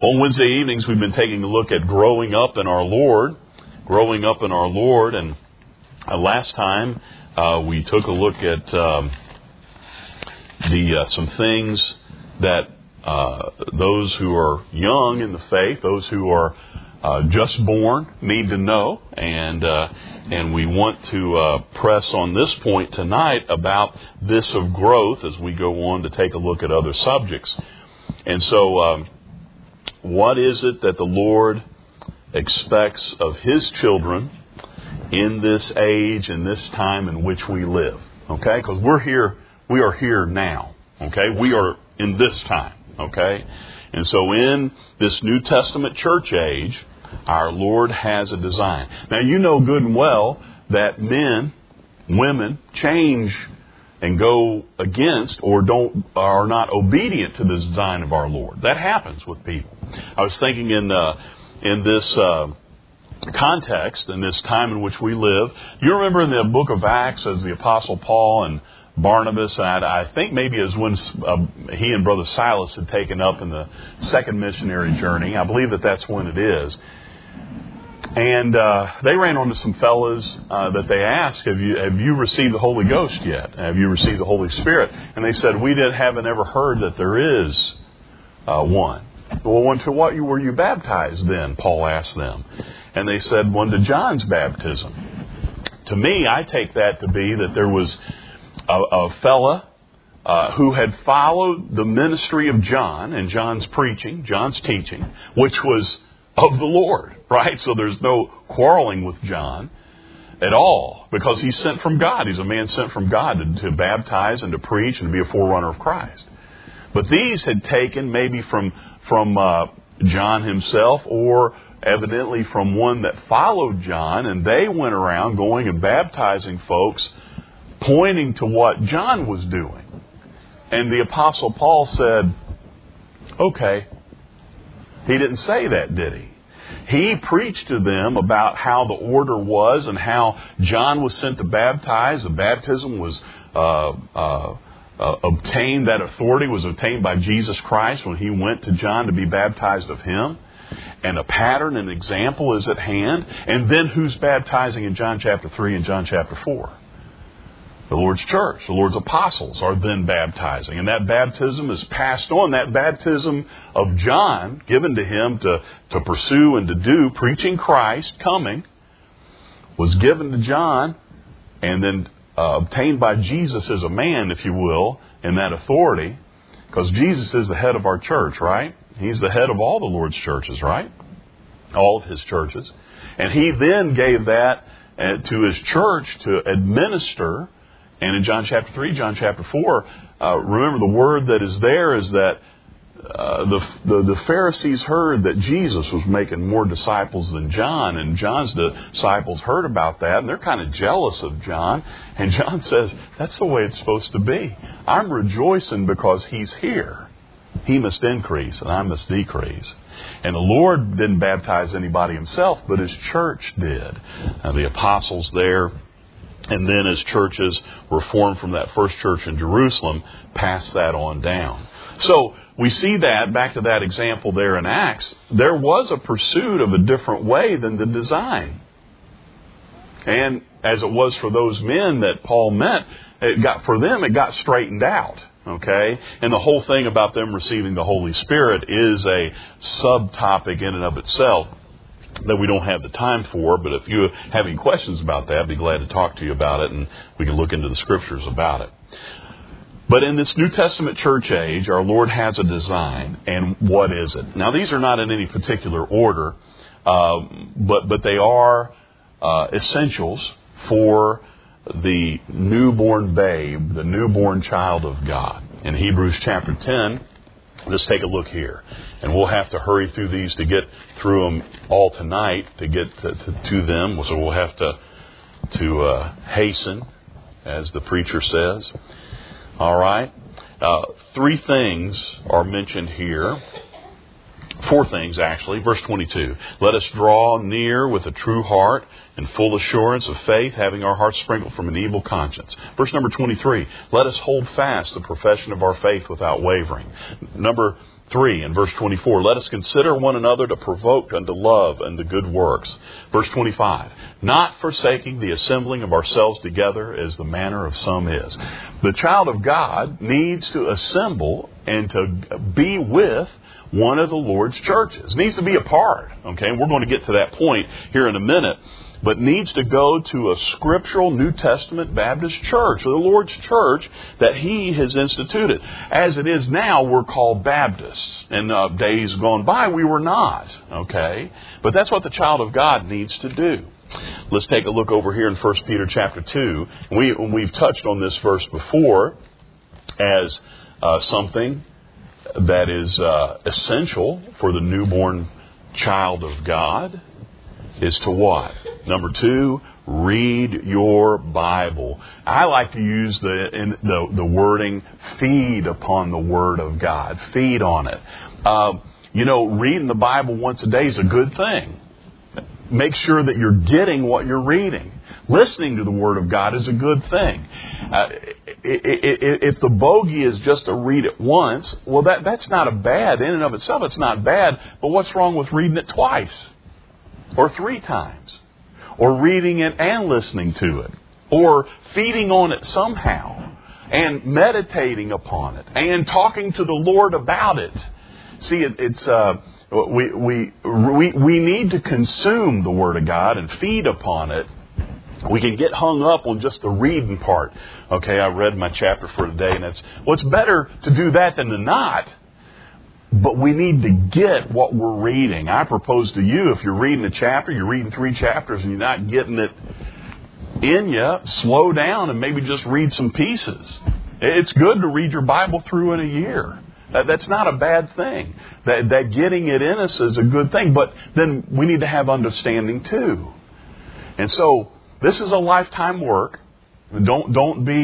On Wednesday evenings, we've been taking a look at growing up in our Lord. Growing up in our Lord. And last time, we took a look at some things that those who are young in the faith, those who are just born, need to know. And we want to press on this point tonight about this of growth as we go on to take a look at other subjects. And so, what is it that the Lord expects of His children in this age and this time in which we live? Okay? Because we are here now. Okay? We are in this time. Okay? And so in this New Testament church age, our Lord has a design. Now, you know good and well that men, women change and go against or are not obedient to the design of our Lord. That happens with people. I was thinking in this context, in this time in which we live, you remember in the book of Acts as the Apostle Paul and Barnabas, and I think maybe it was when he and Brother Silas had taken up in the second missionary journey. I believe that's when it is. And they ran onto some fellas that they asked, have you received the Holy Ghost yet? Have you received the Holy Spirit? And they said, we haven't ever heard that there is one. Well, to what were you baptized then? Paul asked them. And they said, to John's baptism. To me, I take that to be that there was a fella who had followed the ministry of John and John's preaching, John's teaching, which was of the Lord, right? So there's no quarreling with John at all because he's sent from God. He's a man sent from God to baptize and to preach and to be a forerunner of Christ. But these had taken maybe from John himself or evidently from one that followed John, and they went around going and baptizing folks, pointing to what John was doing. And the Apostle Paul said, okay. He didn't say that, did he? He preached to them about how the order was and how John was sent to baptize. The baptism was obtained, that authority was obtained by Jesus Christ when He went to John to be baptized of Him. And a pattern, an example is at hand. And then who's baptizing in John chapter 3 and John chapter 4? The Lord's church, the Lord's apostles are then baptizing. And that baptism is passed on. That baptism of John, given to him to pursue and to do, preaching Christ, coming, was given to John and then obtained by Jesus as a man, if you will, in that authority. Because Jesus is the head of our church, right? He's the head of all the Lord's churches, right? All of His churches. And He then gave that to His church to administer. And in John chapter 3, John chapter 4, remember the word that is there is that the Pharisees heard that Jesus was making more disciples than John. And John's disciples heard about that, and they're kind of jealous of John. And John says, that's the way it's supposed to be. I'm rejoicing because He's here. He must increase, and I must decrease. And the Lord didn't baptize anybody Himself, but His church did. The apostles there. And then as churches were formed from that first church in Jerusalem, passed that on down. So we see that, back to that example there in Acts, there was a pursuit of a different way than the design. And as it was for those men that Paul met, it got straightened out. Okay? And the whole thing about them receiving the Holy Spirit is a subtopic in and of itself that we don't have the time for, but if you have any questions about that, I'd be glad to talk to you about it, and we can look into the Scriptures about it. But in this New Testament church age, our Lord has a design, and what is it? Now, these are not in any particular order, but they are essentials for the newborn babe, the newborn child of God. In Hebrews chapter 10, let's take a look here. And we'll have to hurry through these to get through them all tonight to get to them. So we'll have to hasten, as the preacher says. All right. 3 things are mentioned here. 4 things, actually. Verse 22. Let us draw near with a true heart and full assurance of faith, having our hearts sprinkled from an evil conscience. Verse number 23. Let us hold fast the profession of our faith without wavering. Number 3 and verse 24, let us consider one another to provoke unto love and to good works. Verse 25, not forsaking the assembling of ourselves together as the manner of some is. The child of God needs to assemble and to be with one of the Lord's churches. Needs to be a part. Okay, and we're going to get to that point here in a minute. But needs to go to a scriptural New Testament Baptist church, or the Lord's church that He has instituted. As it is now, we're called Baptists. In days gone by, we were not. Okay? But that's what the child of God needs to do. Let's take a look over here in 1 Peter chapter 2. We've touched on this verse before as something that is essential for the newborn child of God. Is to what? Number 2, read your Bible. I like to use the wording, feed upon the Word of God. Feed on it. Reading the Bible once a day is a good thing. Make sure that you're getting what you're reading. Listening to the Word of God is a good thing. If the bogey is just to read it once, well, that's not a bad. In and of itself, it's not bad. But what's wrong with reading it twice? Or 3 times? Or reading it and listening to it? Or feeding on it somehow? And meditating upon it? And talking to the Lord about it? See, we need to consume the Word of God and feed upon it. We can get hung up on just the reading part. Okay, I read my chapter for today, and it's better to do that than to not. But we need to get what we're reading. I propose to you, if you're reading a chapter, you're reading 3 chapters, and you're not getting it in you, slow down and maybe just read some pieces. It's good to read your Bible through in a year. That's not a bad thing. That getting it in us is a good thing. But then we need to have understanding too. And so this is a lifetime work. Don't be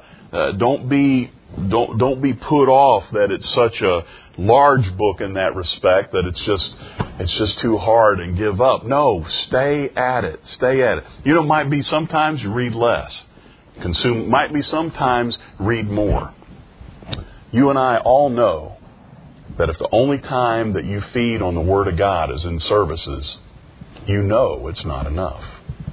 put off that it's such a large book in that respect that it's just too hard and give up. No, stay at it. Stay at it. Might be sometimes you read less. Might be sometimes read more. You and I all know that if the only time that you feed on the Word of God is in services, it's not enough.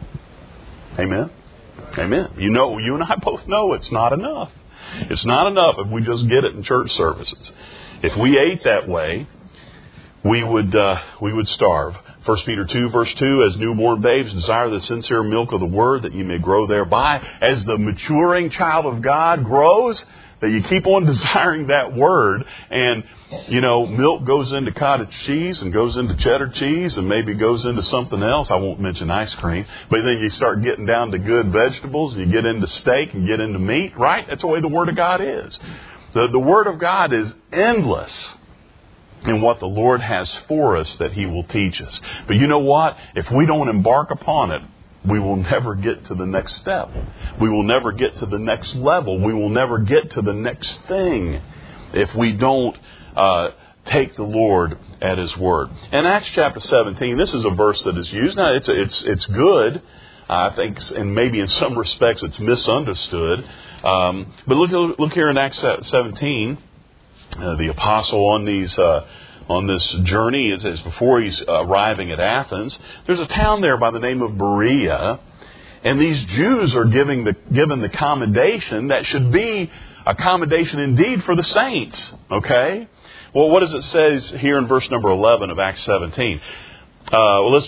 Amen? Amen. You and I both know it's not enough. It's not enough if we just get it in church services. If we ate that way, we would starve. 1 Peter 2, verse 2, as newborn babes, desire the sincere milk of the Word that you may grow thereby. As the maturing child of God grows, that you keep on desiring that Word. And, milk goes into cottage cheese and goes into cheddar cheese and maybe goes into something else. I won't mention ice cream. But then you start getting down to good vegetables and you get into steak and get into meat, right? That's the way the Word of God is. The Word of God is endless in what the Lord has for us that He will teach us. But you know what? If we don't embark upon it, we will never get to the next step. We will never get to the next level. We will never get to the next thing if we don't take the Lord at His Word. In Acts chapter 17, this is a verse that is used. Now, it's good. I think, and maybe in some respects it's misunderstood. But look here in Acts 17, the apostle on this journey is before he's arriving at Athens. There's a town there by the name of Berea, and these Jews are given the commendation that should be a commendation indeed for the saints. Okay? Well, what does it say here in verse number 11 of Acts 17? Let's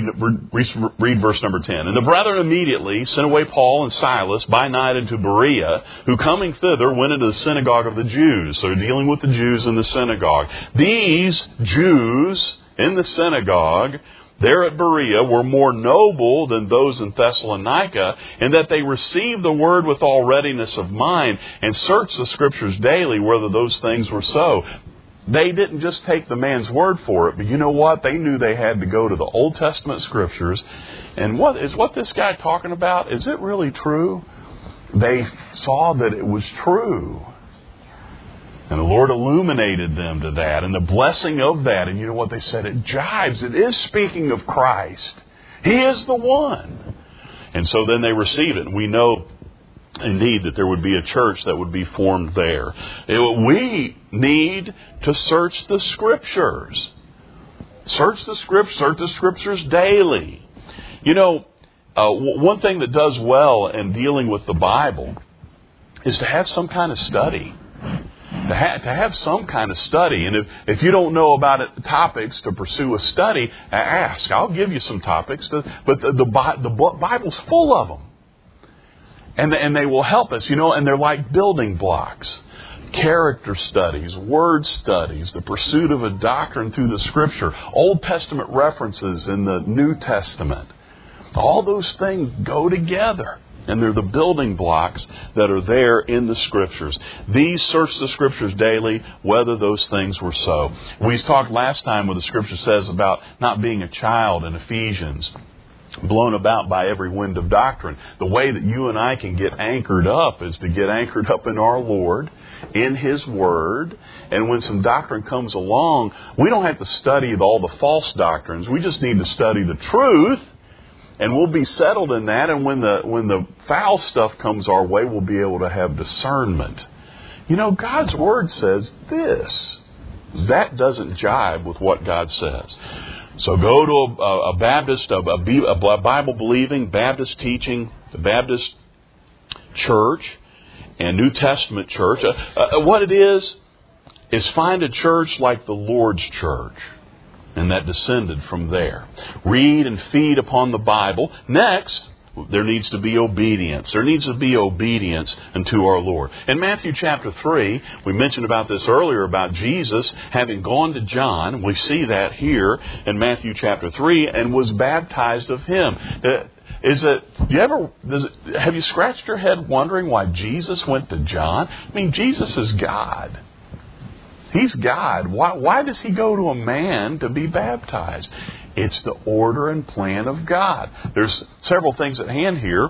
read verse number 10. And the brethren immediately sent away Paul and Silas by night into Berea, who coming thither went into the synagogue of the Jews. So they're dealing with the Jews in the synagogue. These Jews in the synagogue there at Berea were more noble than those in Thessalonica, in that they received the word with all readiness of mind and searched the Scriptures daily whether those things were so. They didn't just take the man's word for it, but you know what? They knew they had to go to the Old Testament Scriptures. And what this guy talking about? Is it really true? They saw that it was true. And the Lord illuminated them to that. And the blessing of that, and you know what they said? It jives. It is speaking of Christ. He is the one. And so then they received it. And we know indeed that there would be a church that would be formed there. We need to search the Scriptures. Search the Scriptures daily. You know, one thing that does well in dealing with the Bible is to have some kind of study. To have some kind of study. And if you don't know about topics to pursue a study, ask. I'll give you some topics. But the Bible's full of them. And they will help us, you know, and they're like building blocks. Character studies, word studies, the pursuit of a doctrine through the Scripture, Old Testament references in the New Testament. All those things go together. And they're the building blocks that are there in the Scriptures. These search the Scriptures daily, whether those things were so. We talked last time what the Scripture says about not being a child in Ephesians, blown about by every wind of doctrine. The way that you and I can get anchored up is to get anchored up in our Lord, in His Word. And when some doctrine comes along, we don't have to study all the false doctrines. We just need to study the truth. And we'll be settled in that. And when the foul stuff comes our way, we'll be able to have discernment. You know, God's Word says this. That doesn't jibe with what God says. So go to a Baptist, a Bible-believing, Baptist teaching, the Baptist church and New Testament church. What it is find a church like the Lord's church. And that descended from there. Read and feed upon the Bible. Next, there needs to be obedience. There needs to be obedience unto our Lord. In Matthew chapter 3, we mentioned about this earlier about Jesus having gone to John. We see that here in Matthew chapter 3 and was baptized of him. Have you scratched your head wondering why Jesus went to John? I mean, Jesus is God. He's God. Why does He go to a man to be baptized? It's the order and plan of God. There's several things at hand here.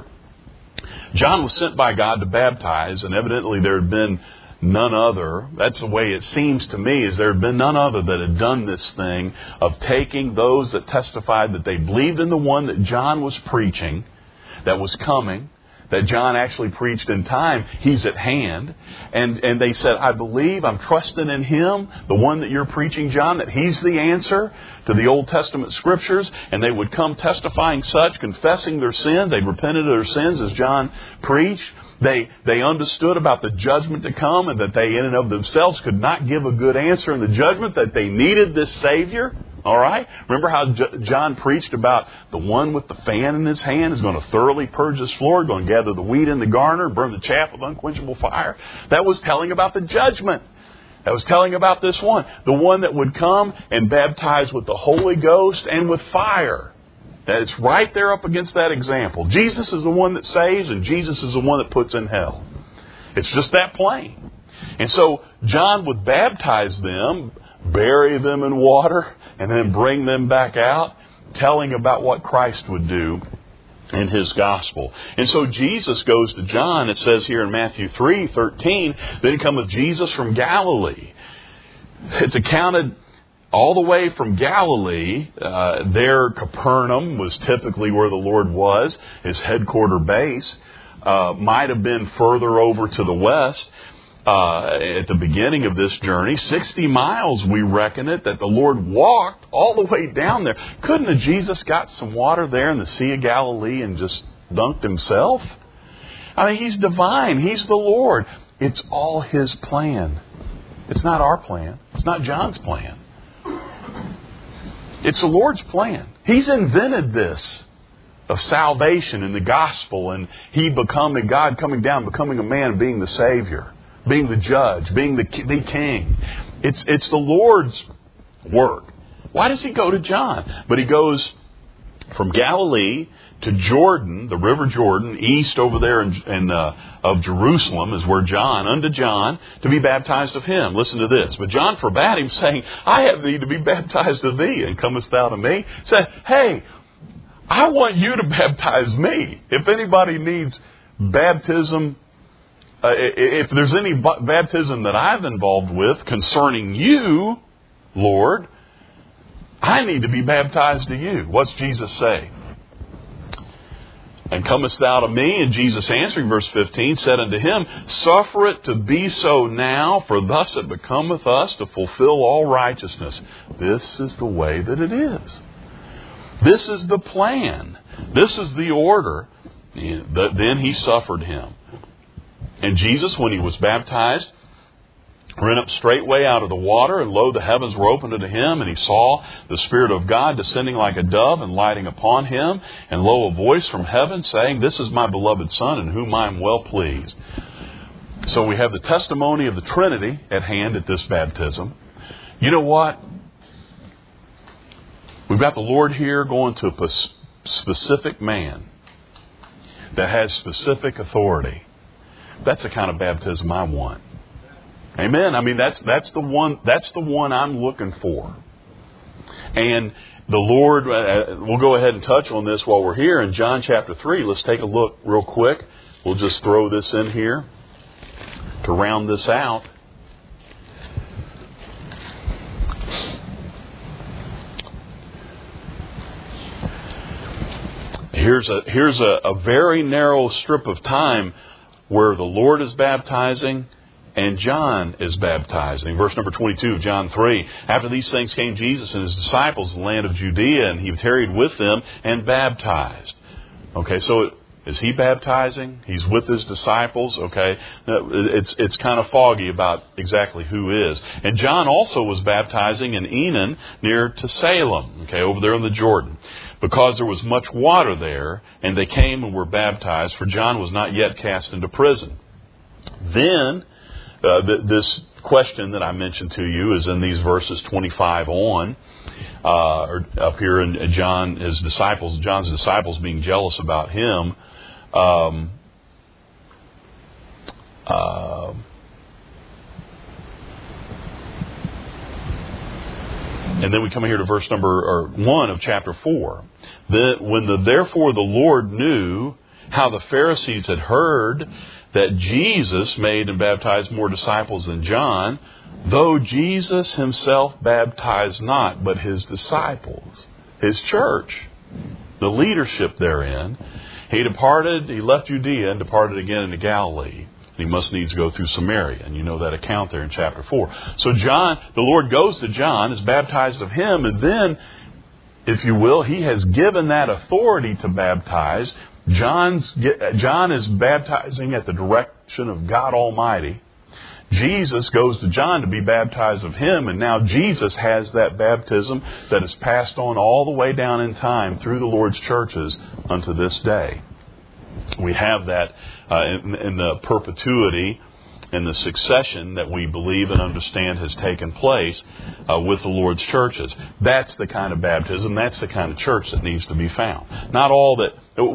John was sent by God to baptize, and evidently there had been none other. That's the way it seems to me, is there had been none other that had done this thing of taking those that testified that they believed in the one that John was preaching, that was coming, that John actually preached in time. He's at hand. And they said, I believe, I'm trusting in Him, the one that you're preaching, John, that He's the answer to the Old Testament Scriptures. And they would come testifying such, confessing their sins. They'd repented of their sins as John preached. They understood about the judgment to come and that they in and of themselves could not give a good answer in the judgment, that they needed this Savior. All right? Remember how John preached about the one with the fan in his hand is going to thoroughly purge his floor, going to gather the wheat in the garner, burn the chaff with unquenchable fire. That was telling about the judgment. That was telling about this one. The one that would come and baptize with the Holy Ghost and with fire. It's right there up against that example. Jesus is the one that saves, and Jesus is the one that puts in hell. It's just that plain. And so John would baptize them, bury them in water, and then bring them back out, telling about what Christ would do in His gospel. And so Jesus goes to John. It says here in Matthew 3:13, then cometh Jesus from Galilee. It's accounted all the way from Galilee. There, Capernaum was typically where the Lord was, His headquarter base. Might have been further over to the west. At the beginning of this journey, 60 miles, we reckon it, that the Lord walked all the way down there. Couldn't have Jesus got some water there in the Sea of Galilee and just dunked Himself? I mean, He's divine. He's the Lord. It's all His plan. It's not our plan. It's not John's plan. It's the Lord's plan. He's invented this of salvation in the gospel, and He becoming God, coming down, becoming a man, being the Savior, being the judge, being the king. It's the Lord's work. Why does He go to John? But He goes from Galilee to Jordan, the River Jordan, east over there of Jerusalem is where unto John, to be baptized of him. Listen to this. But John forbade him, saying, I have need to be baptized of thee, and comest thou to me? Said, hey, I want you to baptize me. If anybody needs baptism, if there's any baptism that I've involved with concerning you, Lord, I need to be baptized to you. What's Jesus say? And comest thou to me? And Jesus answering, verse 15, said unto him, Suffer it to be so now, for thus it becometh us to fulfill all righteousness. This is the way that it is. This is the plan. This is the order. Then he suffered him. And Jesus, when he was baptized, ran up straightway out of the water, and lo, the heavens were opened unto him, and he saw the Spirit of God descending like a dove and lighting upon him. And lo, a voice from heaven saying, This is my beloved Son, in whom I am well pleased. So we have the testimony of the Trinity at hand at this baptism. You know what? We've got the Lord here going to a specific man that has specific authority. That's the kind of baptism I want. Amen. I mean, that's the one I'm looking for. And the Lord, we'll go ahead and touch on this while we're here in John chapter 3. Let's take a look real quick. We'll just throw this in here to round this out. Here's a very narrow strip of time where the Lord is baptizing and John is baptizing. Verse number 22 of John 3. After these things came Jesus and his disciples to the land of Judea, and he tarried with them and baptized. Okay, so is he baptizing? He's with his disciples. Okay, it's kind of foggy about exactly who is. And John also was baptizing in Enon near to Salem. Okay, over there in the Jordan, because there was much water there, and they came and were baptized. For John was not yet cast into prison. Then this question that I mentioned to you is in these verses 25 on, or up here in John's disciples being jealous about him. And then we come here to verse number 1 of chapter 4. Therefore the Lord knew how the Pharisees had heard that Jesus made and baptized more disciples than John, though Jesus himself baptized not, but his disciples, his church, the leadership therein. He left Judea and departed again into Galilee. He must needs go through Samaria. And you know that account there in chapter 4. So the Lord goes to John, is baptized of him, and then, if you will, he has given that authority to baptize. John is baptizing at the direction of God Almighty. Jesus goes to John to be baptized of him, and now Jesus has that baptism that is passed on all the way down in time through the Lord's churches unto this day. We have that in the perpetuity and the succession that we believe and understand has taken place with the Lord's churches. That's the kind of baptism. That's the kind of church that needs to be found. Not all that.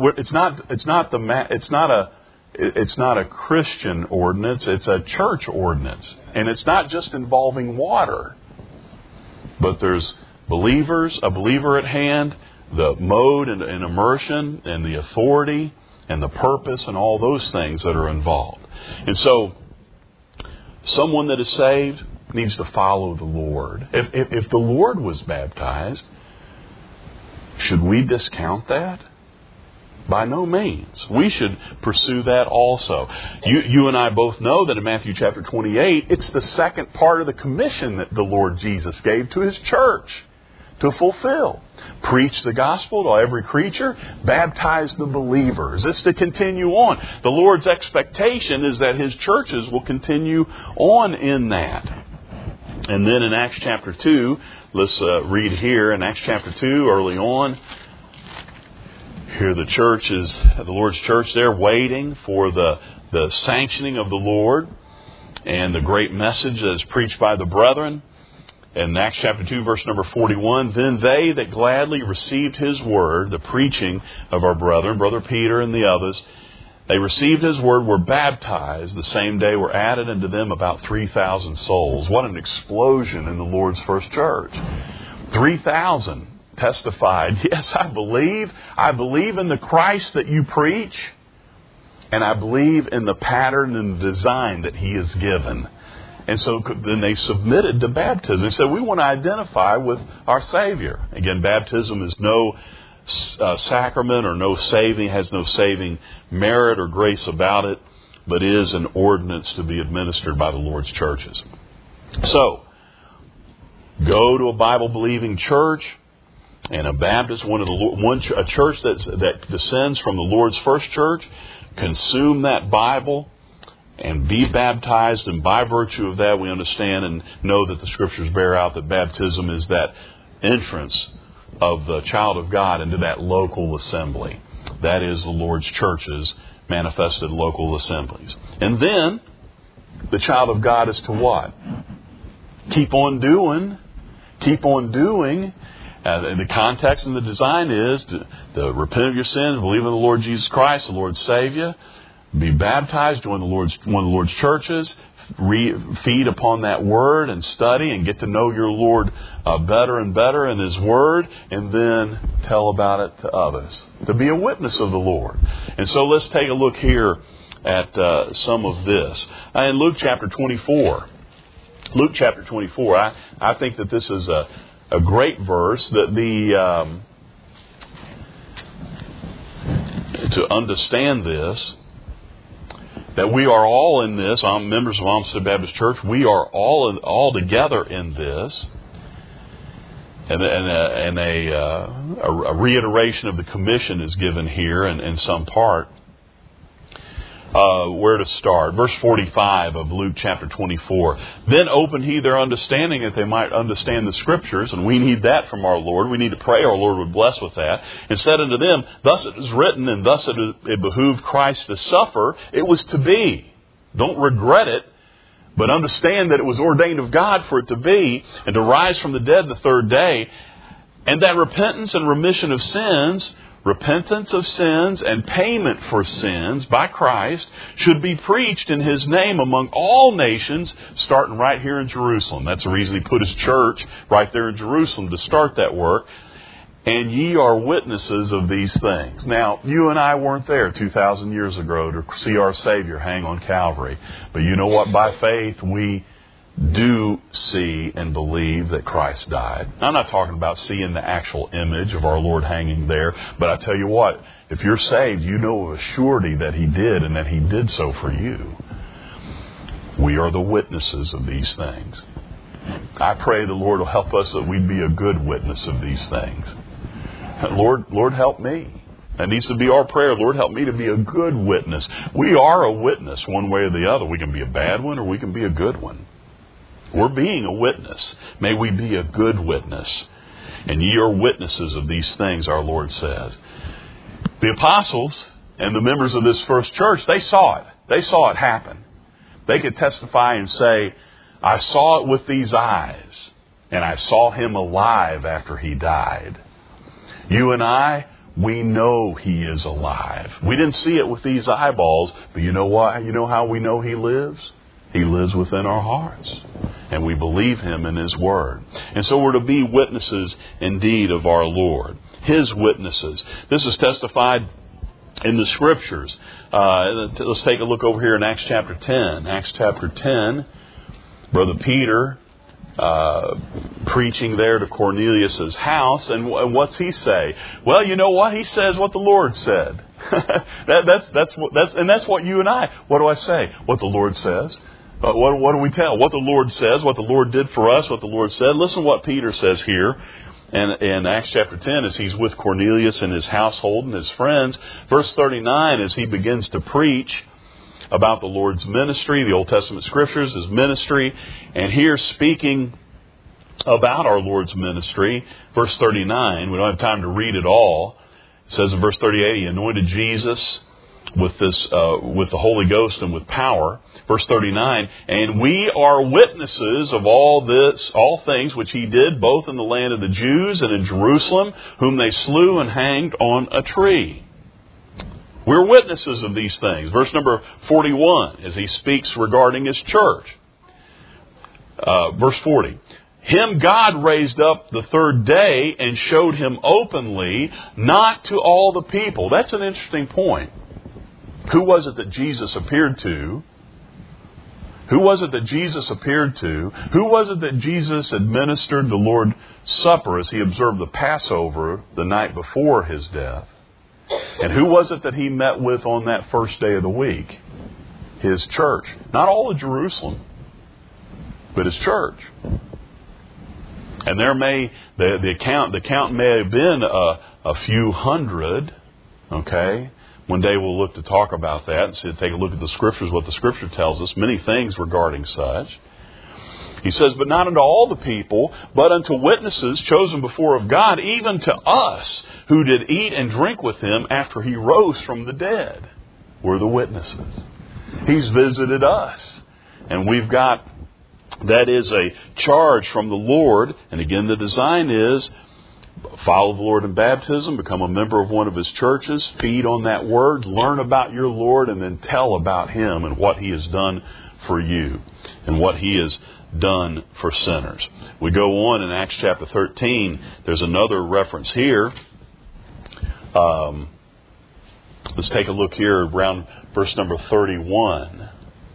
It's not a Christian ordinance. It's a church ordinance, and it's not just involving water. But there's a believer at hand, the mode and immersion, and the authority, and the purpose, and all those things that are involved. And so, someone that is saved needs to follow the Lord. If the Lord was baptized, should we discount that? By no means. We should pursue that also. You and I both know that in Matthew chapter 28, it's the second part of the commission that the Lord Jesus gave to his church to fulfill. Preach the gospel to every creature. Baptize the believers. It's to continue on. The Lord's expectation is that his churches will continue on in that. And then in Acts chapter 2, let's read here in Acts chapter 2 early on. Here the Lord's church there waiting for the sanctioning of the Lord and the great message that is preached by the brethren. In Acts chapter 2, verse number 41, then they that gladly received his word, the preaching of our brethren, Brother Peter and the others, they received his word, were baptized. The same day were added unto them about 3,000 souls. What an explosion in the Lord's first church. 3,000 testified, yes, I believe in the Christ that you preach, and I believe in the pattern and design that he has given. And so then they submitted to baptism. They said, we want to identify with our Savior. Again, baptism is no sacrament or has no saving merit or grace about it, but is an ordinance to be administered by the Lord's churches. So, go to a Bible-believing church and a Baptist, a church that descends from the Lord's first church, consume that Bible and be baptized. And by virtue of that, we understand and know that the Scriptures bear out that baptism is that entrance of the child of God into that local assembly. That is the Lord's churches, manifested local assemblies. And then, the child of God is to what? Keep on doing. And the context and the design is to repent of your sins, believe in the Lord Jesus Christ, the Lord Savior, be baptized, join one of the Lord's churches, feed upon that Word and study and get to know your Lord better and better in His Word, and then tell about it to others, to be a witness of the Lord. And so let's take a look here at some of this. In Luke chapter 24. Luke chapter 24, I think that this is a great verse that to understand this, that we are all in this. I'm members of Olmsted Baptist Church. We are all together in this, and a reiteration of the commission is given here in some part. Where to start? Verse 45 of Luke chapter 24. Then opened He their understanding that they might understand the Scriptures, and we need that from our Lord. We need to pray our Lord would bless with that. And said unto them, Thus it is written, and thus it behooved Christ to suffer. It was to be. Don't regret it, but understand that it was ordained of God for it to be, and to rise from the dead the third day, and that repentance and remission of sins, repentance of sins and payment for sins by Christ should be preached in His name among all nations, starting right here in Jerusalem. That's the reason He put His church right there in Jerusalem to start that work. And ye are witnesses of these things. Now, you and I weren't there 2,000 years ago to see our Savior hang on Calvary. But you know what? By faith, we do see and believe that Christ died. I'm not talking about seeing the actual image of our Lord hanging there, but I tell you what, if you're saved, you know of a surety that He did, and that He did so for you. We are the witnesses of these things. I pray the Lord will help us that we'd be a good witness of these things. Lord, help me. That needs to be our prayer. Lord, help me to be a good witness. We are a witness one way or the other. We can be a bad one or we can be a good one. We're being a witness. May we be a good witness. And ye are witnesses of these things, our Lord says. The apostles and the members of this first church, they saw it. They saw it happen. They could testify and say, I saw it with these eyes, and I saw Him alive after He died. You and I, we know He is alive. We didn't see it with these eyeballs, but you know what? You know how we know He lives? He lives within our hearts. And we believe Him in His Word. And so we're to be witnesses indeed of our Lord. His witnesses. This is testified in the Scriptures. Let's take a look over here in Acts chapter 10. Acts chapter 10. Brother Peter preaching there to Cornelius' house. And what's he say? Well, you know what? He says what the Lord said. That's what you and I, what do I say? What the Lord says. What do we tell? What the Lord says, what the Lord did for us, what the Lord said. Listen what Peter says here in Acts chapter 10 as he's with Cornelius and his household and his friends. Verse 39 as he begins to preach about the Lord's ministry, the Old Testament Scriptures, His ministry. And here speaking about our Lord's ministry, verse 39, we don't have time to read it all. It says in verse 38, He anointed Jesus with the Holy Ghost and with power. Verse 39, and we are witnesses of all things which He did, both in the land of the Jews and in Jerusalem, whom they slew and hanged on a tree. We're witnesses of these things. Verse number 41, as he speaks regarding His church. Verse 40, Him God raised up the third day and showed Him openly, not to all the people. That's an interesting point. Who was it that Jesus appeared to? Who was it that Jesus appeared to? Who was it that Jesus administered the Lord's Supper as he observed the Passover the night before his death? And who was it that he met with on that first day of the week? His church. Not all of Jerusalem, but his church. And the count may have been a few hundred, okay? One day we'll look to talk about that and take a look at the Scriptures, what the Scripture tells us, many things regarding such. He says, but not unto all the people, but unto witnesses chosen before of God, even to us who did eat and drink with him after he rose from the dead. We're the witnesses. He's visited us. And that is a charge from the Lord. And again, the design is, follow the Lord in baptism, become a member of one of his churches, feed on that word, learn about your Lord, and then tell about him and what he has done for you and what he has done for sinners. We go on in Acts chapter 13. There's another reference here. Let's take a look here around verse number 31.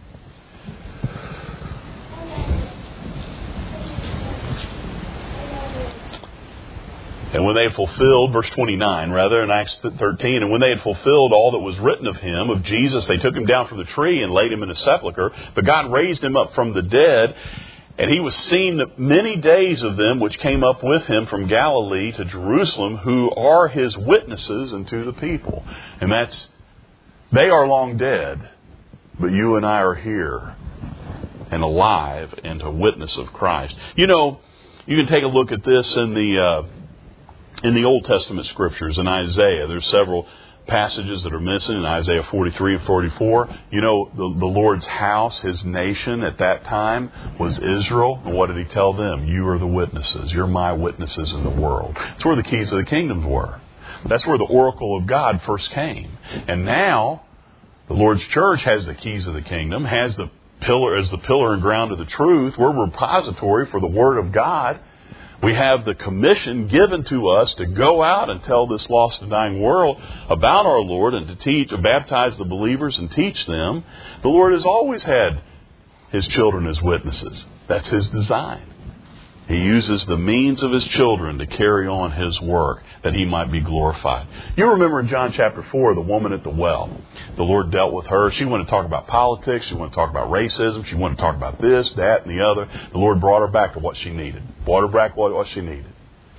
And when they had fulfilled, verse 29 rather, in Acts 13, and when they had fulfilled all that was written of him, of Jesus, they took him down from the tree and laid him in a sepulchre. But God raised him up from the dead, and he was seen many days of them which came up with him from Galilee to Jerusalem, who are his witnesses unto the people. And they are long dead, but you and I are here and alive and a witness of Christ. You know, you can take a look at this in the Old Testament Scriptures, in Isaiah. There's several passages that are missing in Isaiah 43 and 44. You know, the Lord's house, his nation at that time was Israel. And what did he tell them? You are the witnesses. You're my witnesses in the world. That's where the keys of the kingdom were. That's where the oracle of God first came. And now, the Lord's church has the keys of the kingdom, has the pillar as the pillar and ground of the truth. We're a repository for the Word of God. We have the commission given to us to go out and tell this lost and dying world about our Lord and to teach, baptize the believers and teach them. The Lord has always had his children as witnesses. That's his design. He uses the means of his children to carry on his work that he might be glorified. You remember in John chapter 4, the woman at the well. The Lord dealt with her. She wanted to talk about politics. She wanted to talk about racism. She wanted to talk about this, that, and the other. The Lord brought her back to what she needed. Brought her back what she needed.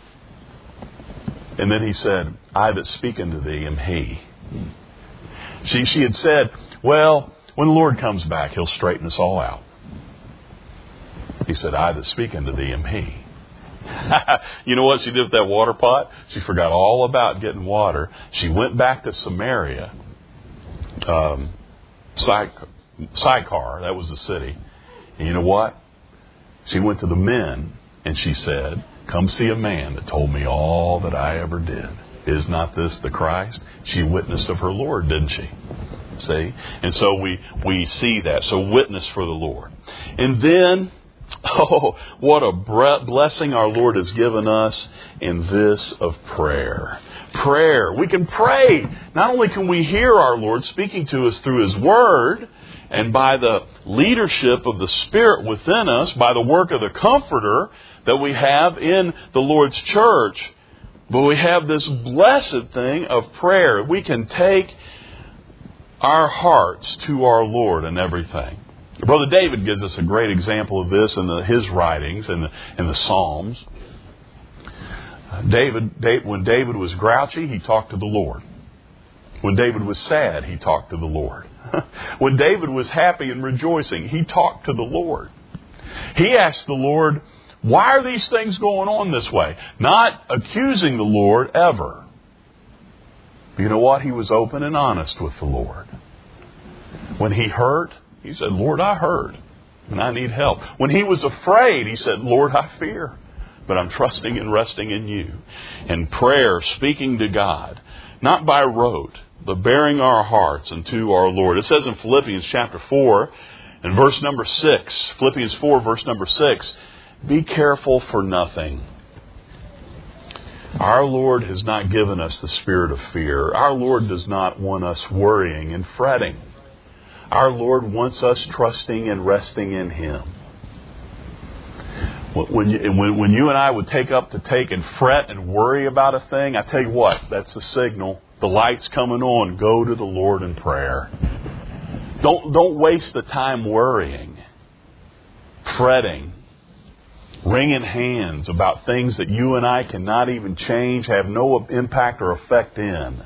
And then he said, I that speak unto thee am he. She had said, well, when the Lord comes back, he'll straighten us all out. He said, I that speak unto thee am he. You know what she did with that water pot? She forgot all about getting water. She went back to Samaria, Sychar, that was the city. And you know what? She went to the men and she said, come see a man that told me all that I ever did. Is not this the Christ? She witnessed of her Lord, didn't she? See? And so we see that. So witness for the Lord. And then, oh, what a blessing our Lord has given us in this of prayer. Prayer. We can pray. Not only can we hear our Lord speaking to us through his word and by the leadership of the Spirit within us, by the work of the Comforter that we have in the Lord's church, but we have this blessed thing of prayer. We can take our hearts to our Lord in everything. Brother David gives us a great example of this in his writings and the Psalms. When David was grouchy, he talked to the Lord. When David was sad, he talked to the Lord. When David was happy and rejoicing, he talked to the Lord. He asked the Lord, why are these things going on this way? Not accusing the Lord ever. But you know what? He was open and honest with the Lord. When he hurt, he said, Lord, I hurt and I need help. When he was afraid, he said, Lord, I fear, but I'm trusting and resting in you. And prayer, speaking to God, not by rote, but bearing our hearts unto our Lord. It says in Philippians chapter 4 and verse number 6, Philippians 4 verse number 6, be careful for nothing. Our Lord has not given us the spirit of fear. Our Lord does not want us worrying and fretting. Our Lord wants us trusting and resting in Him. When you and I would take and fret and worry about a thing, I tell you what, that's a signal. The light's coming on. Go to the Lord in prayer. Don't waste the time worrying, fretting, wringing hands about things that you and I cannot even change, have no impact or effect in.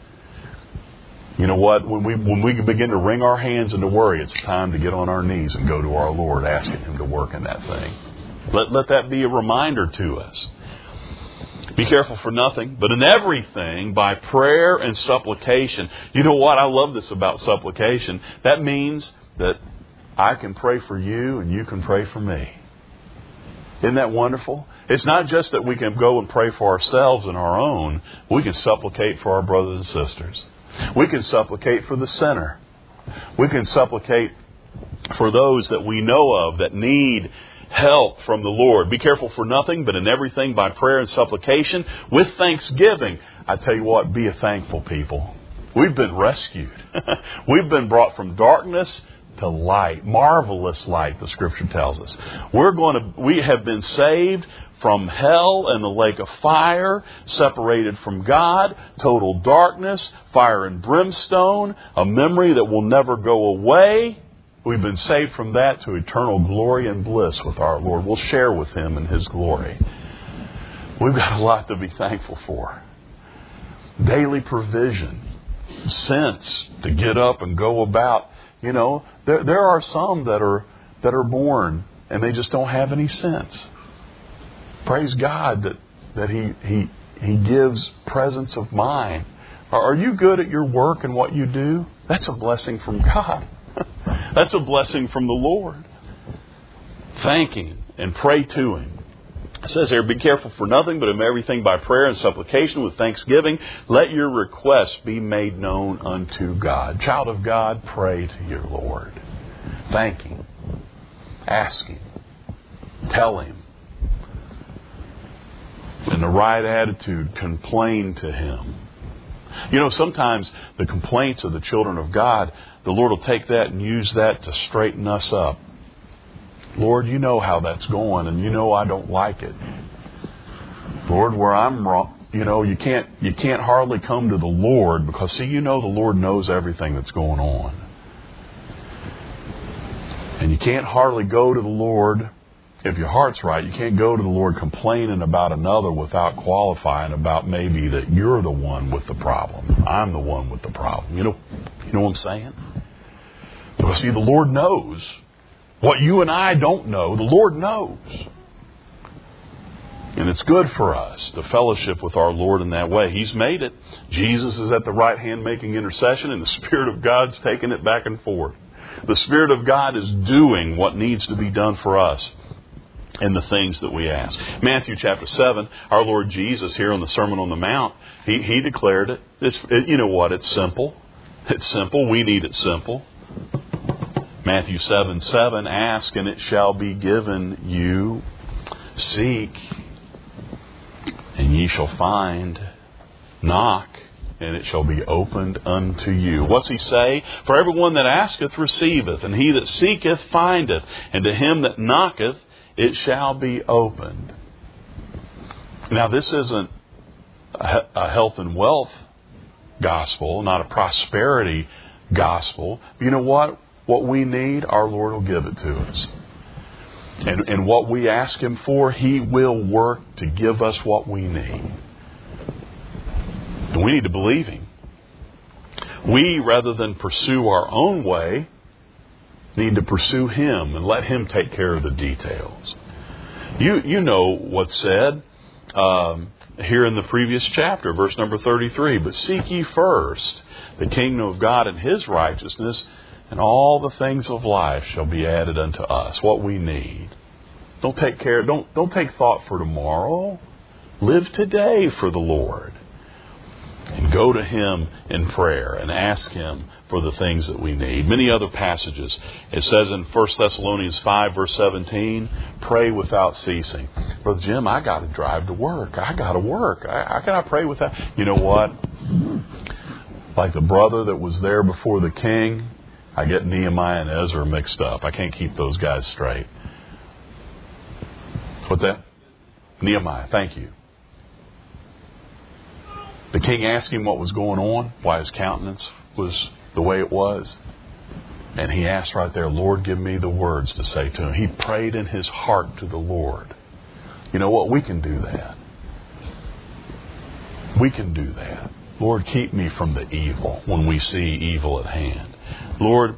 You know what? When we begin to wring our hands and to worry, it's time to get on our knees and go to our Lord, asking Him to work in that thing. Let that be a reminder to us. Be careful for nothing, but in everything, by prayer and supplication. You know what? I love this about supplication. That means that I can pray for you and you can pray for me. Isn't that wonderful? It's not just that we can go and pray for ourselves and our own. We can supplicate for our brothers and sisters. We can supplicate for the sinner. We can supplicate for those that we know of that need help from the Lord. Be careful for nothing, but in everything by prayer and supplication with thanksgiving. I tell you what, be a thankful people. We've been rescued. We've been brought from darkness to light. Marvelous light, the Scripture tells us. We have been saved from hell and the lake of fire, separated from God, total darkness, fire and brimstone, a memory that will never go away. We've been saved from that to eternal glory and bliss with our Lord. We'll share with Him in His glory. We've got a lot to be thankful for. Daily provision, sense to get up and go about. You know, there are some that are born and they just don't have any sense. Praise God that He gives presence of mind. Are you good at your work and what you do? That's a blessing from God. That's a blessing from the Lord. Thank Him and pray to Him. It says here, be careful for nothing, but in everything by prayer and supplication with thanksgiving, let your requests be made known unto God. Child of God, pray to your Lord. Thank Him. Ask Him. Tell Him. In the right attitude, complain to Him. You know, sometimes the complaints of the children of God, the Lord will take that and use that to straighten us up. Lord, you know how that's going, and you know I don't like it. Lord, where I'm wrong, you know, you can't hardly come to the Lord because, see, you know the Lord knows everything that's going on. And you can't hardly go to the Lord, if your heart's right, you can't go to the Lord complaining about another without qualifying about maybe that you're the one with the problem. I'm the one with the problem. You know what I'm saying? Because, see, the Lord knows. What you and I don't know, the Lord knows. And it's good for us to fellowship with our Lord in that way. He's made it. Jesus is at the right hand making intercession, and the Spirit of God's taking it back and forth. The Spirit of God is doing what needs to be done for us in the things that we ask. Matthew chapter 7, our Lord Jesus here on the Sermon on the Mount, He declared it. You know what? It's simple. It's simple. We need it simple. Matthew 7:7, ask and it shall be given you. Seek and ye shall find. Knock and it shall be opened unto you. What's He say? For everyone that asketh receiveth, and he that seeketh findeth, and to him that knocketh it shall be opened. Now, this isn't a health and wealth gospel, not a prosperity gospel. You know what? What we need, our Lord will give it to us. And what we ask Him for, He will work to give us what we need. And we need to believe Him. We, rather than pursue our own way, need to pursue Him and let Him take care of the details. You know what's said here in the previous chapter, verse number 33. But seek ye first the kingdom of God and His righteousness, and all the things of life shall be added unto us. What we need. Don't take thought for tomorrow. Live today for the Lord. And go to Him in prayer and ask Him for the things that we need. Many other passages. It says in 1 Thessalonians 5 verse 17, pray without ceasing. Brother Jim, I got to drive to work. I got to work. How can I pray without? You know what? Like the brother that was there before the king. I get Nehemiah and Ezra mixed up. I can't keep those guys straight. What's that? Nehemiah, thank you. The king asked him what was going on, why his countenance was the way it was. And he asked right there, Lord, give me the words to say to him. He prayed in his heart to the Lord. You know what? We can do that. We can do that. Lord, keep me from the evil when we see evil at hand. Lord,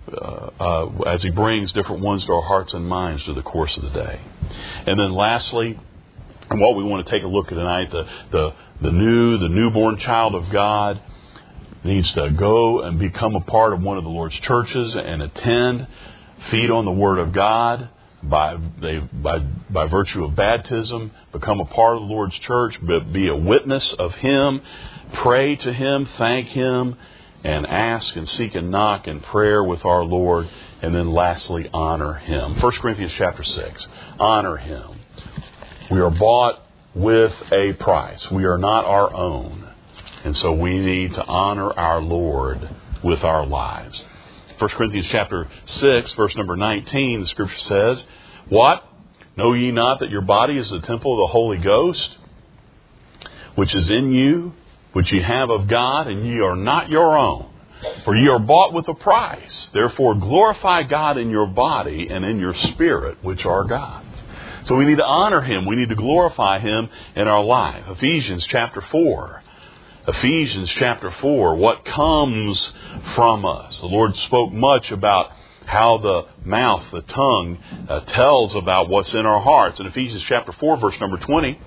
as He brings different ones to our hearts and minds through the course of the day. And then lastly, and what we want to take a look at tonight, the newborn child of God needs to go and become a part of one of the Lord's churches and attend, feed on the Word of God by virtue of baptism, become a part of the Lord's church, be a witness of Him, pray to Him, thank Him, and ask and seek and knock in prayer with our Lord, and then lastly, honor Him. 1 Corinthians chapter 6, honor Him. We are bought with a price. We are not our own. And so we need to honor our Lord with our lives. 1 Corinthians chapter 6, verse number 19, the Scripture says, What? Know ye not that your body is the temple of the Holy Ghost, which is in you, which ye have of God, and ye are not your own? For ye are bought with a price. Therefore glorify God in your body and in your spirit, which are God's. So we need to honor Him. We need to glorify Him in our life. Ephesians chapter 4. Ephesians chapter 4, what comes from us? The Lord spoke much about how the mouth, the tongue, tells about what's in our hearts. In Ephesians chapter 4, verse number 20,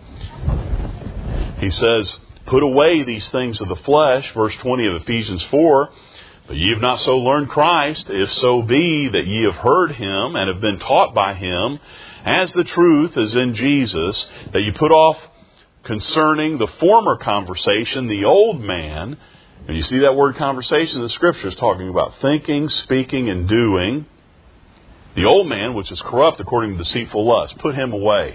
He says, Put away these things of the flesh, verse 20 of Ephesians 4, But ye have not so learned Christ, if so be that ye have heard Him and have been taught by Him, as the truth is in Jesus, that you put off concerning the former conversation, the old man. And you see that word conversation in the Scriptures talking about thinking, speaking, and doing. The old man, which is corrupt according to deceitful lust, put him away.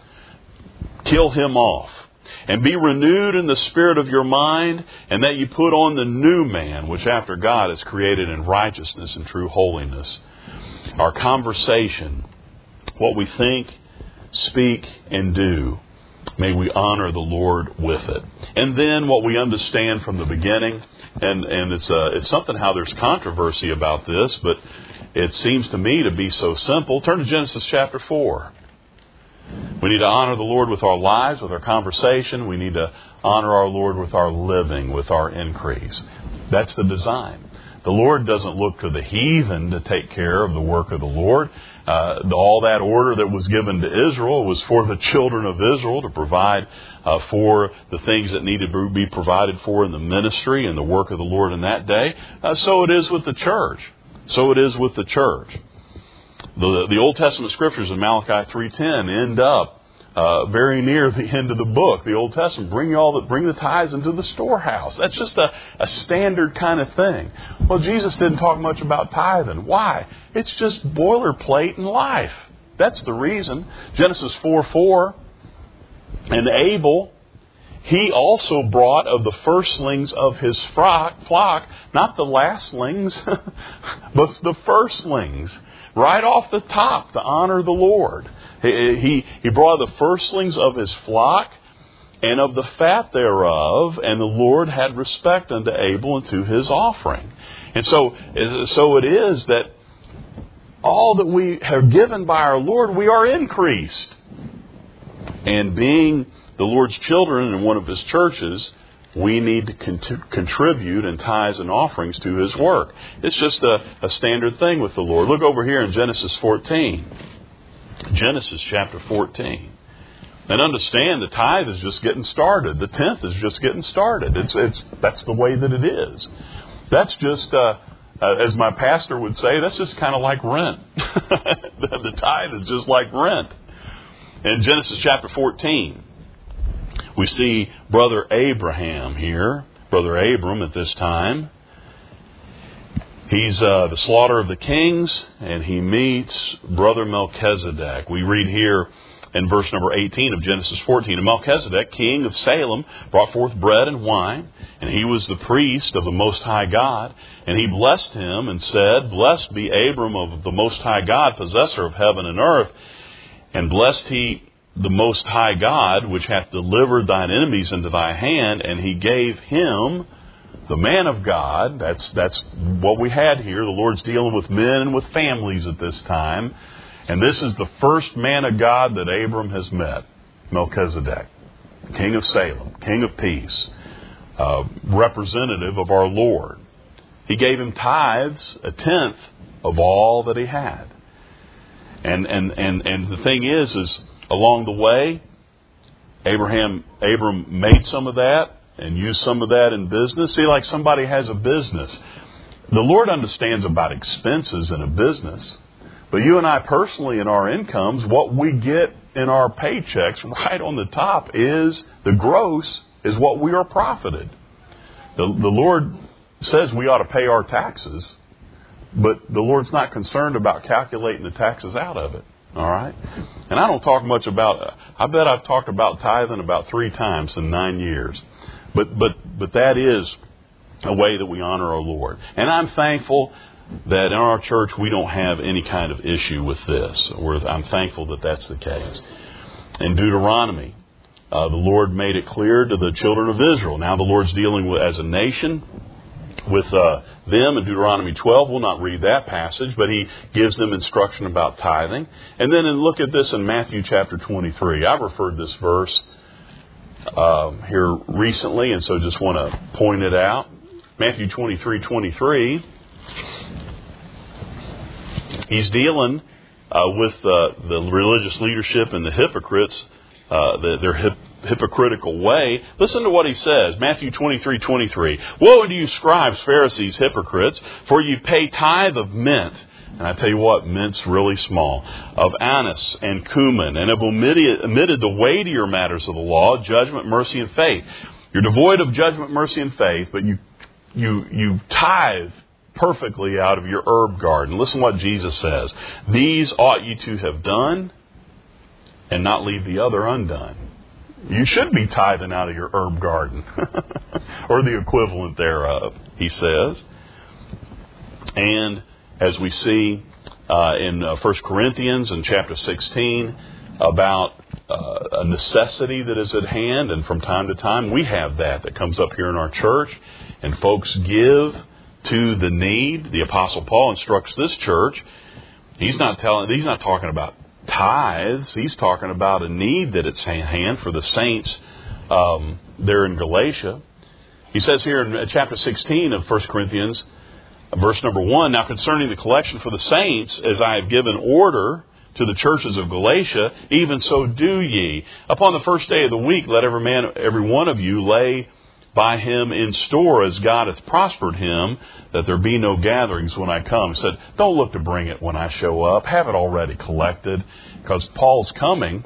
Kill him off. And be renewed in the spirit of your mind, and that you put on the new man, which after God is created in righteousness and true holiness. Our conversation, what we think, speak, and do, may we honor the Lord with it. And then what we understand from the beginning, and it's something how there's controversy about this, but it seems to me to be so simple. Turn to Genesis chapter 4. We need to honor the Lord with our lives, with our conversation. We need to honor our Lord with our living, with our increase. That's the design. The Lord doesn't look to the heathen to take care of the work of the Lord. All that order that was given to Israel was for the children of Israel to provide for the things that needed to be provided for in the ministry and the work of the Lord in that day. So it is with the church. So it is with the church. The Old Testament Scriptures in Malachi 3:10 end up very near the end of the book. The Old Testament, bring the tithes into the storehouse. That's just a standard kind of thing. Well, Jesus didn't talk much about tithing. Why? It's just boilerplate in life. That's the reason. Genesis 4:4, and Abel, he also brought of the firstlings of his flock, not the lastlings, but the firstlings, right off the top to honor the Lord. He brought the firstlings of his flock and of the fat thereof, and the Lord had respect unto Abel and to his offering. And so it is that all that we have given by our Lord, we are increased. And being the Lord's children in one of His churches, we need to contribute in tithes and offerings to His work. It's just a standard thing with the Lord. Look over here in Genesis 14. Genesis chapter 14. And understand the tithe is just getting started. The tenth is just getting started. That's the way that it is. That's just, as my pastor would say, that's just kind of like rent. The tithe is just like rent. In Genesis chapter 14, we see Brother Abraham here. Brother Abram at this time. He's the slaughter of the kings, and he meets Brother Melchizedek. We read here in verse number 18 of Genesis 14. And Melchizedek, king of Salem, brought forth bread and wine, and he was the priest of the Most High God. And he blessed him and said, Blessed be Abram of the Most High God, possessor of heaven and earth. And blessed he the Most High God, which hath delivered thine enemies into thy hand. And he gave him, the man of God. That's what we had here. The Lord's dealing with men and with families at this time. And this is the first man of God that Abram has met, Melchizedek, king of Salem, king of peace, representative of our Lord. He gave him tithes, a tenth of all that he had. And the thing is along the way, Abram made some of that and used some of that in business. See, like somebody has a business. The Lord understands about expenses in a business. But you and I personally, in our incomes, what we get in our paychecks right on the top is the gross is what we are profited. The Lord says we ought to pay our taxes, but the Lord's not concerned about calculating the taxes out of it. All right? And I don't talk much about, I bet I've talked about tithing about 3 times in 9 years. But that is a way that we honor our Lord. And I'm thankful that in our church we don't have any kind of issue with this. I'm thankful that that's the case. In Deuteronomy, the Lord made it clear to the children of Israel. Now the Lord's dealing with, as a nation, with them in Deuteronomy 12. We'll not read that passage, but He gives them instruction about tithing. And then look at this in Matthew chapter 23. I've referred this verse here recently, and so just want to point it out. Matthew 23:23. He's dealing with the religious leadership and the hypocrites, their hypocritical way. Listen to what he says. Matthew 23:23. Woe unto you, scribes, Pharisees, hypocrites, for you pay tithe of mint. And I tell you what, mint's really small. Of anise and cumin, and have omitted the weightier matters of the law, judgment, mercy, and faith. You're devoid of judgment, mercy, and faith, but you tithe perfectly out of your herb garden. Listen what Jesus says. These ought you to have done, and not leave the other undone. You should be tithing out of your herb garden, or the equivalent thereof, he says. And as we see in 1 Corinthians in chapter 16 about a necessity that is at hand, and from time to time we have that comes up here in our church, and folks give to the need. The Apostle Paul instructs this church. He's not talking about tithes. He's talking about a need that it's at hand for the saints there in Galatia. He says here in chapter 16 of 1 Corinthians, verse number 1, Now concerning the collection for the saints, as I have given order to the churches of Galatia, even so do ye. Upon the first day of the week, let every one of you lay by him in store as God hath prospered him, that there be no gatherings when I come. He said, don't look to bring it when I show up. Have it already collected, because Paul's coming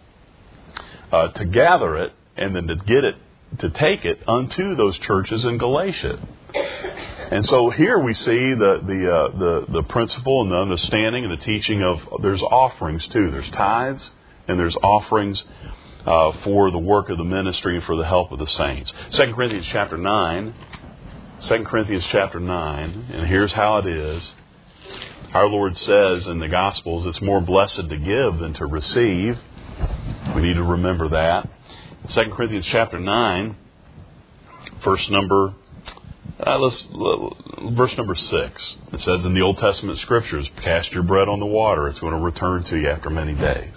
to gather it and then to take it unto those churches in Galatia. And so here we see the principle and the understanding and the teaching of there's offerings too. There's tithes and there's offerings for the work of the ministry and for the help of the saints. 2 Corinthians chapter 9. 2 Corinthians chapter 9. And here's how it is. Our Lord says in the Gospels, it's more blessed to give than to receive. We need to remember that. 2 Corinthians chapter 9, verse number 6. It says in the Old Testament Scriptures, cast your bread on the water. It's going to return to you after many days.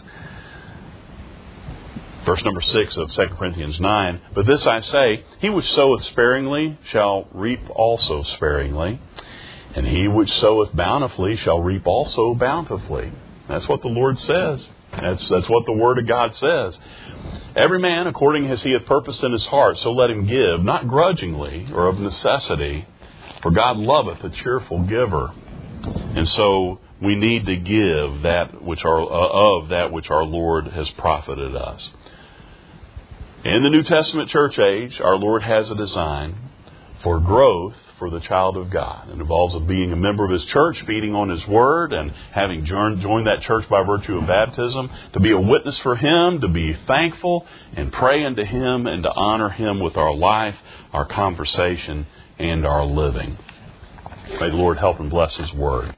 Verse number 6 of 2 Corinthians 9. But this I say, he which soweth sparingly shall reap also sparingly. And he which soweth bountifully shall reap also bountifully. That's what the Lord says. That's what the Word of God says. Every man according as he hath purposed in his heart, so let him give, not grudgingly or of necessity, for God loveth a cheerful giver. And so we need to give that which our Lord has profited us. In the New Testament church age, our Lord has a design for growth for the child of God. It involves being a member of His church, feeding on His Word, and having joined that church by virtue of baptism, to be a witness for Him, to be thankful and pray unto Him, and to honor Him with our life, our conversation, and our living. May the Lord help and bless His Word.